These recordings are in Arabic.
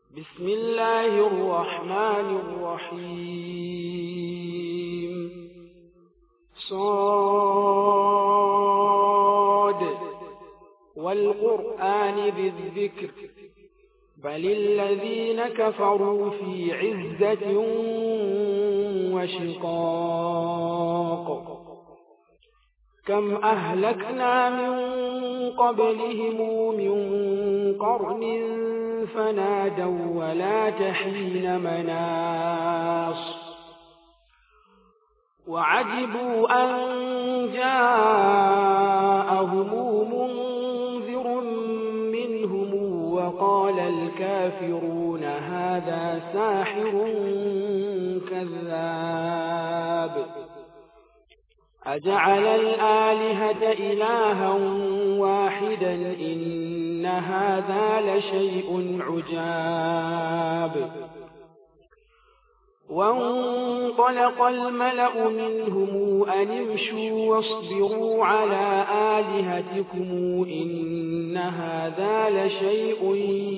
بسم الله الرحمن الرحيم صاد والقرآن ذي الذكر بل الذين كفروا في عزة وشقاق كم أهلكنا من قبلهم من قرن فنادوا ولا تحين مناص وعجبوا أن جاءهم منذر منهم وقال الكافرون هذا ساحر كذاب أجعل الآلهة إلها واحدا إن هذا لشيء عجاب وانطلق الملأ منهم أن امشوا واصبروا على آلهتكم إن هذا لشيء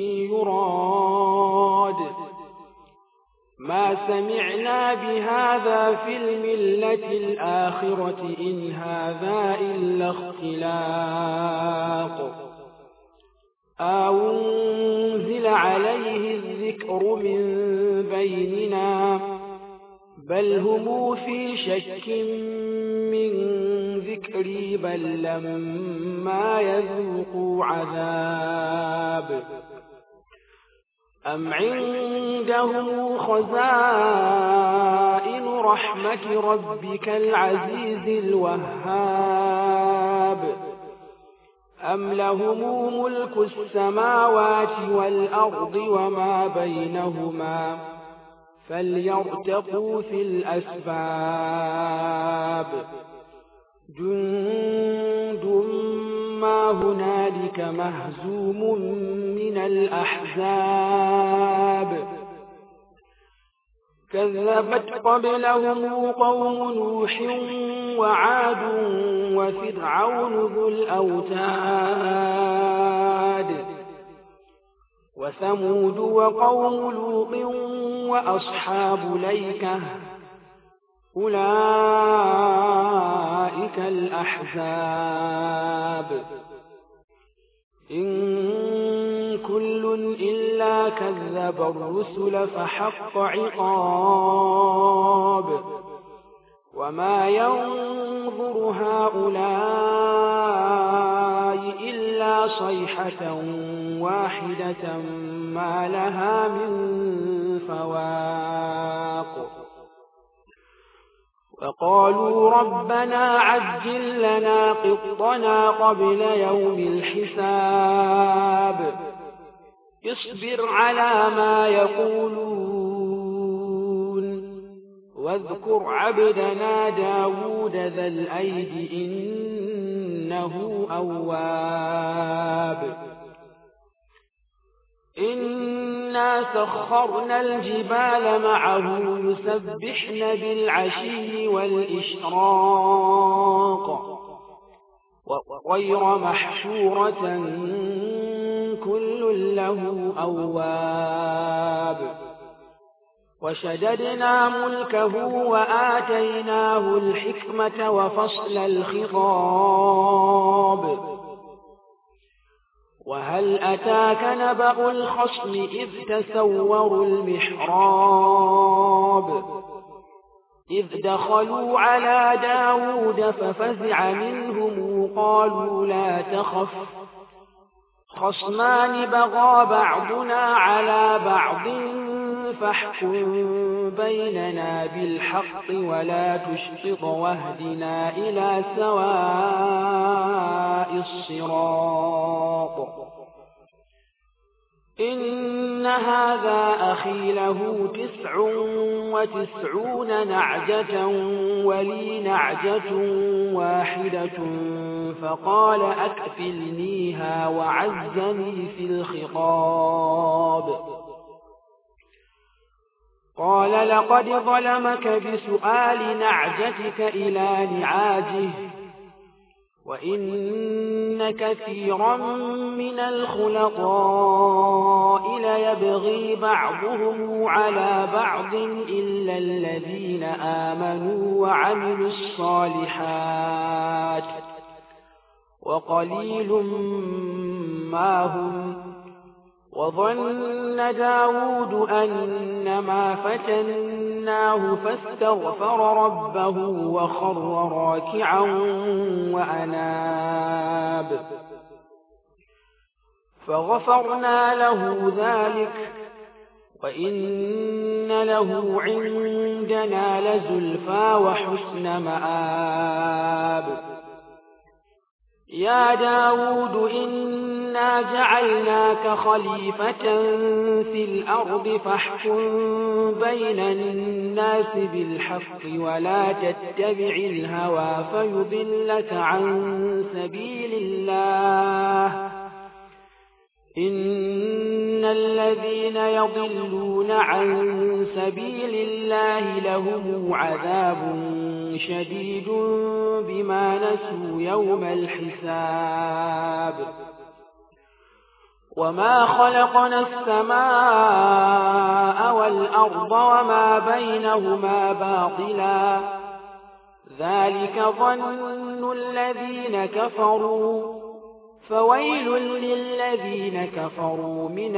يراد ما سمعنا بهذا في الملة الآخرة إن هذا إلا اختلاق أنزل عليه الذكر من بيننا بل هم في شك من ذكري بل لما يذوقوا عذاب أم عندهم خزائن رحمة ربك العزيز الوهاب أم لهم ملك السماوات والأرض وما بينهما فليرتقوا في الأسباب جند ما هنالك مهزوم من الأحزاب كذبت قبلهم قوم نوح وعاد وفرعون ذو الأوتاد وثمود وقوم لوط وأصحاب الأيكة أولئك الأحزاب إن كل إلا كذب الرسل فحق عقاب وما ينظر هؤلاء إلا صيحة واحدة ما لها من فواق وقالوا ربنا عجل لنا قطنا قبل يوم الحساب اصبر على ما يقولون واذكر عبدنا داود ذا الأيد إنه أواب إنا سخرنا الجبال معه يسبحن بالعشي والإشراق وغير محشورة كل له أواب وشددنا ملكه وآتيناه الحكمة وفصل الخطاب وهل أتاك نبأ الخصم إذ تسوروا المحراب إذ دخلوا على داود ففزع منهم قالوا لا تخف خصمان بغى بعضنا على بعض فاحكم بيننا بالحق ولا تشطط واهدنا إلى سواء الصراط إن هذا أخي له 99 نعجة ولي نعجة واحدة فقال أكفلنيها وعزني في الخطاب قال لقد ظلمك بسؤال نعجتك إلى نعاجه وإن كثيرا من الخلطاء يبغي بعضهم على بعض إلا الذين آمنوا وعملوا الصالحات وقليل ما هم. وظن داود أنما فتناه فاستغفر ربه وخر راكعا وأناب فغفرنا له ذلك وإن له عندنا لزلفى وحسن مآب. يا داود إنا جعلناك خليفة في الأرض فاحكم بين الناس بالحق ولا تتبع الهوى فيضلك عن سبيل الله. إن الذين يضلون عن سبيل الله لهم عذاب شديد بما نسوا يوم الحساب. وما خلقنا السماء والأرض وما بينهما باطلا ذلك ظن الذين كفروا فويل للذين كفروا من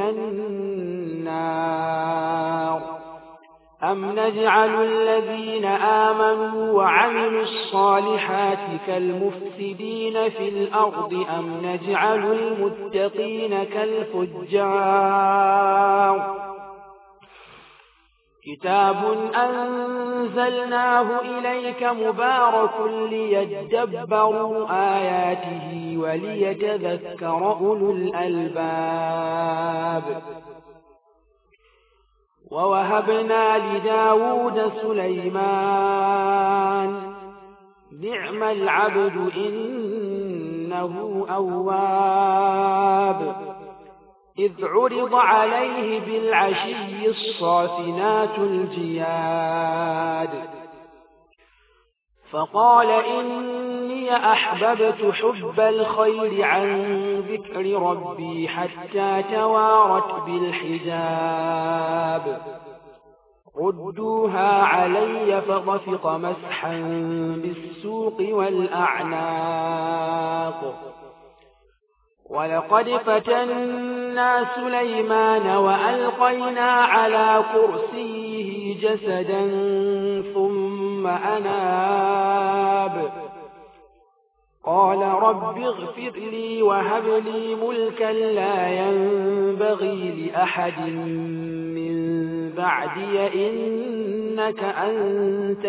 النار. أم نجعل الذين آمنوا وعملوا الصالحات كالمفسدين في الأرض أم نجعل المتقين كالفجار. كتاب أنزلناه إليك مبارك ليدبروا آياته وليتذكر أولو الألباب. ووهبنا لداود سليمان نعم العبد إنه أواب. إذ عرض عليه بالعشي الصافنات الجياد فقال إني أحببت حب الخير عن ذكر ربي حتى توارت بالحجاب. ردوها علي فطفق مسحا بالسوق والأعناق. ولقد فتنا سليمان وألقينا على كرسيه جسدا ثم أناب. قال رب اغفر لي وهب لي ملكا لا ينبغي لأحد من بعدي إنك أنت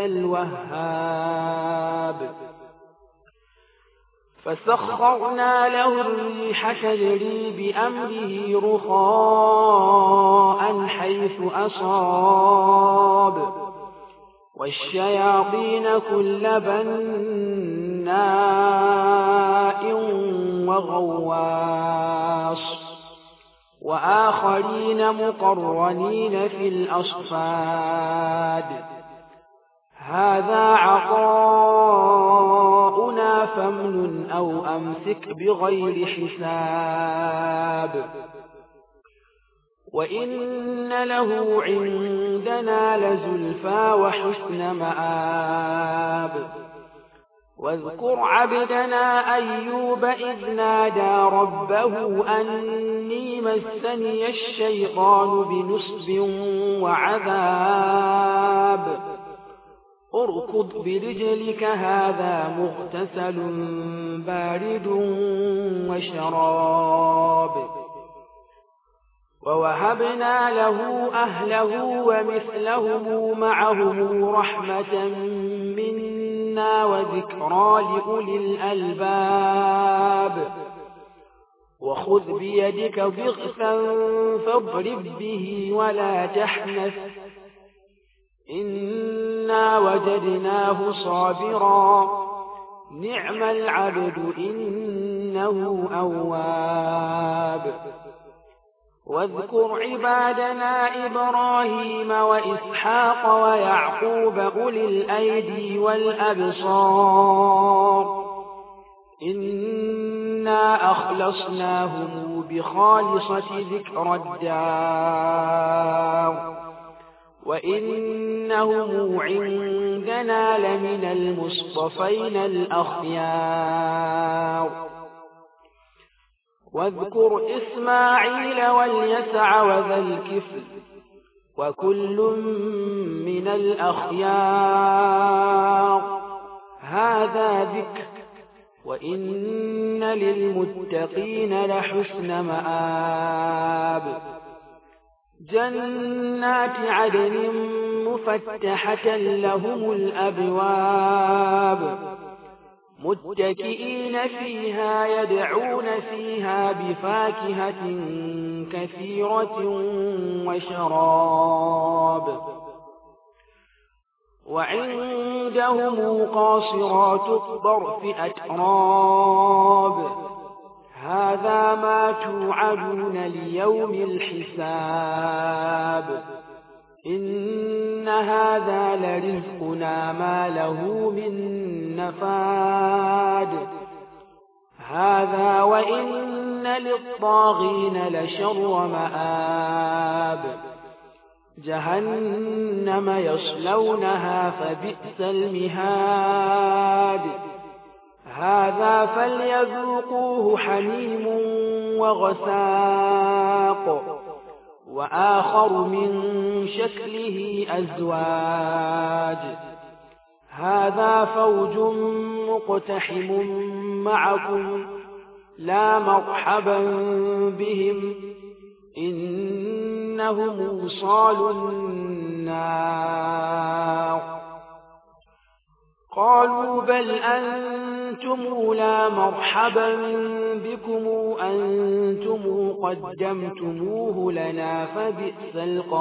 الوهاب. فسخرنا له الريح تجري بأمره رخاء حيث أصاب والشياطين كل بناء وغواص وآخرين مقرنين في الأصفاد. هذا عطاؤنا فامنن أو أمسك بغير حساب. وإن له عندنا لزلفى وحسن مآب. واذكر عبدنا أيوب إذ نادى ربه أني مسني الشيطان بنصب وعذاب. اركض برجلك هذا مغتسل بارد وشراب. ووهبنا له أهله ومثلهم معهم رحمة منا وذكرى لأولي الألباب. وخذ بيدك ضغثا فاضرب به ولا تحنث إنا وجدناه صابرا نعم العبد إنه أواب. واذكر عبادنا إبراهيم وإسحاق ويعقوب أولي الأيدي والأبصار إنا أخلصناهم بخالصة ذكر الدار وإنهم عندنا لمن المصطفين الأخيار واذكر إسماعيل واليسع وذا الكفل وكل من الأخيار هذا ذكر وإن للمتقين لحسن مآب جنات عدن مفتحة لهم الأبواب متكئين فيها يدعون فيها بفاكهة كثيرة وشراب وعندهم قاصرات الطرف أتراب هذا ما توعدون ليوم الحساب إن هذا لرزقنا ما له من نفاد هذا وإن للطاغين لشر مآب جهنم يصلونها فبئس المهاد هذا فليذوقوه حميم وغساق وآخر من شكله أزواج هذا فوج مقتحم معكم لا مرحبا بهم إنهم صالوا النار قالوا بل أنتم لا مرحبا بكم أنتم قدمتموه لنا فبئس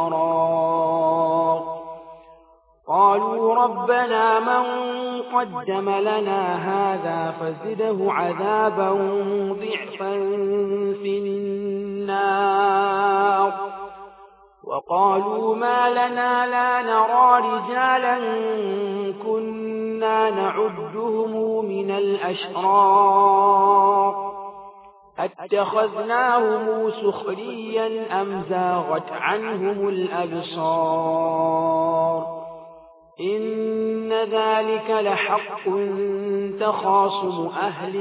القرار قالوا ربنا من قدم لنا هذا فزده عذابا ضعفا في النار وقالوا ما لنا لا نرى رجالا كنا نعدهم من الأشرار اتخذناهم سخريا أم زاغت عنهم الأبصار إن ذلك لحق تخاصم أهل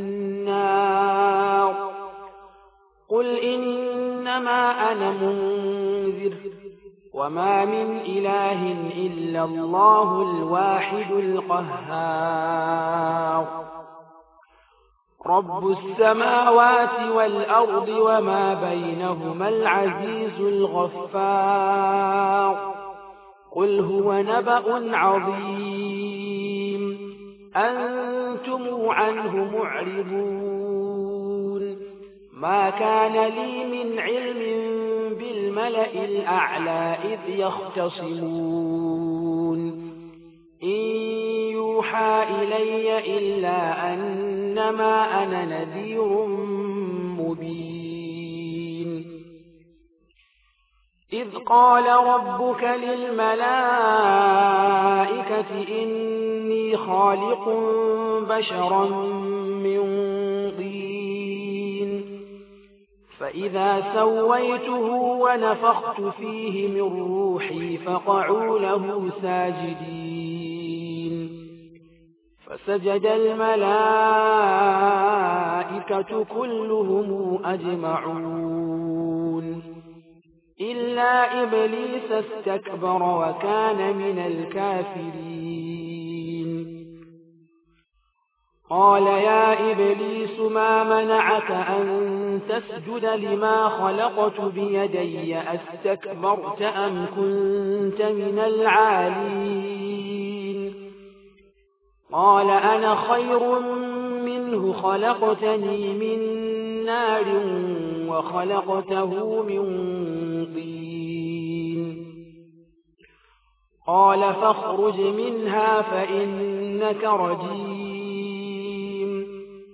النار قل إنما أنا منذر وما من إله إلا الله الواحد القهار رب السماوات والأرض وما بينهما العزيز الغفار قل هو نبأ عظيم أنتم عنه معرضون ما كان لي من علم بالملأ الأعلى إذ يختصمون إن يوحى إلي إلا أنما أنا نذير مبين إذ قال ربك للملائكة إني خالق بشرا من طين فإذا سويته ونفخت فيه من روحي فقعوا له ساجدين فسجد الملائكة كلهم أجمعون إلا إبليس استكبر وكان من الكافرين قال يا إبليس ما منعك أن تسجد لما خلقت بيدي أستكبرت أم كنت من العالين قال أنا خير منه خلقتني من نار وخلقته من طين قال فاخرج منها فإنك رجيم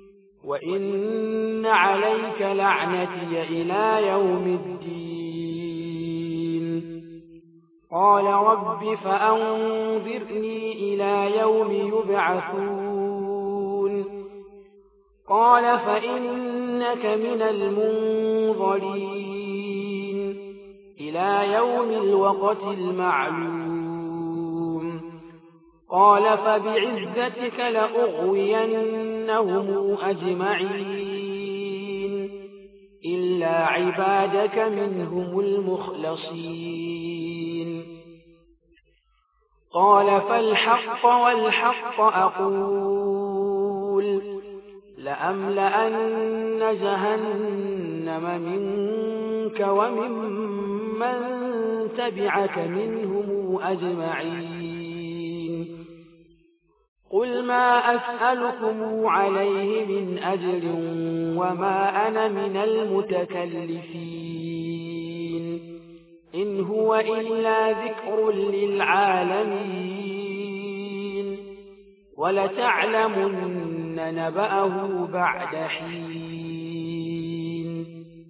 وإن عليك لعنتي إلى يوم الدين قال رب فأنظرني إلى يوم يبعثون قال فإن إنك من المنظرين إلى يوم الوقت المعلوم قال فبعزتك لأغوينهم أجمعين إلا عبادك منهم المخلصين قال فالحق والحق أقول لأملأن جهنم منك وممن تبعك منهم أجمعين قل ما أسألكم عليه من أجر وما أنا من المتكلفين إن هو إلا ذكر للعالمين ولتعلمن نبأه بعد حين